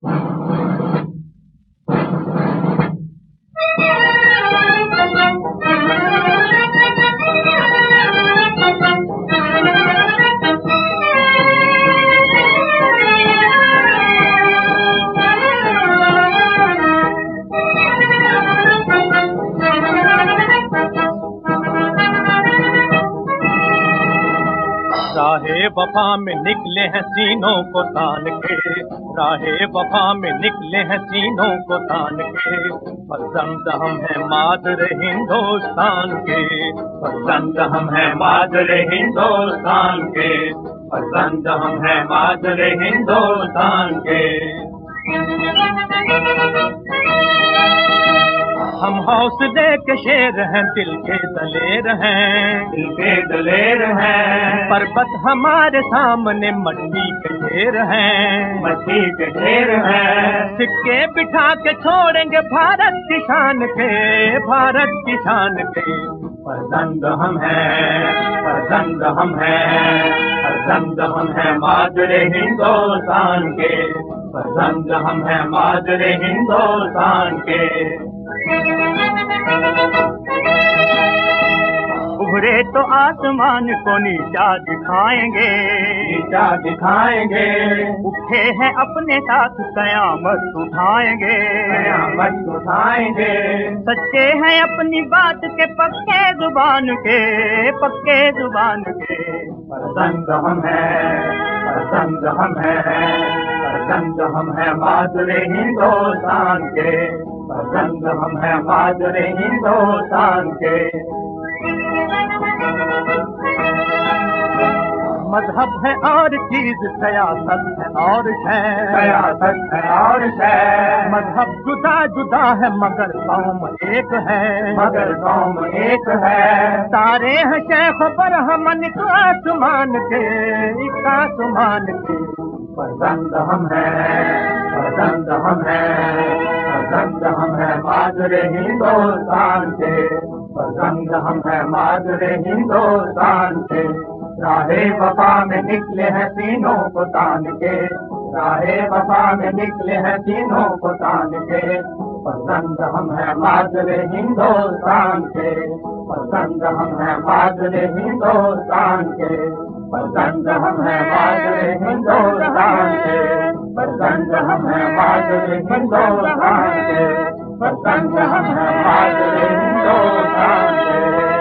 राहे वफा में निकले हैं सीनों को तान के, राहे वफा में निकले हैं सीनों को तान के। फर्जंद हम हैं मादर हिंदुस्तान के, फर्जंद हम हैं मादर हिंदुस्तान के, फर्जंद हम हैं मादर हिंदुस्तान के। हम हौसले के शेर हैं, दिल के दलेर हैं, दिल के दलेर हैं। पर्वत हमारे सामने मट्टी के ढेर हैं, मट्टी के ढेर हैं। सिक्के बिठा के छोड़ेंगे भारत की शान के, भारत की शान के। फर्जंद हम हैं, फर्जंद हम हैं, फर्जंद हम हैं मादर हिंदुस्तान के, फर्जंद हम हैं मादर हिंदुस्तान के। उभरे तो आसमान को नीचा दिखाएंगे, नीचा दिखाएंगे। उठे हैं अपने साथ कयामत उठाएंगे, कयामत उठाएंगे। सच्चे हैं अपनी बात के, पक्के जुबान के, पक्के जुबान के। फर्जंद हम हैं, फर्जंद हम हैं, फर्जंद हम हैं मादर हिंदुस्तान के, फर्जंद हम हैं मादर हिंदुस्तान के। मजहब है और चीज, सियासत है और शय, सियासत है और शय। मजहब जुदा जुदा है मगर कौम एक है, मगर कौम एक है। सारे हैं शेख बरहमन एक आसमान के, एक आसमान के। फर्जंद हम हैं, फर्जंद हम हैं, फर्जंद हम हैं मादर हिंदुस्तान के, फर्जंद हम हैं मादर हिंदुस्तान के। राहे वफा में निकले हैं सीनों को तान के, राहे वफा में निकले हैं सीनों को तान के। फर्जंद हम हैं मादर हिंदुस्तान के, फर्जंद हम हैं मादर हिंदुस्तान के, फर्जंद हम हैं मादर हिंदुस्तान के, फर्जंद हम हैं मादर हिंदुस्तान के, फर्जंद हम हैं मादर हिंदुस्तान के।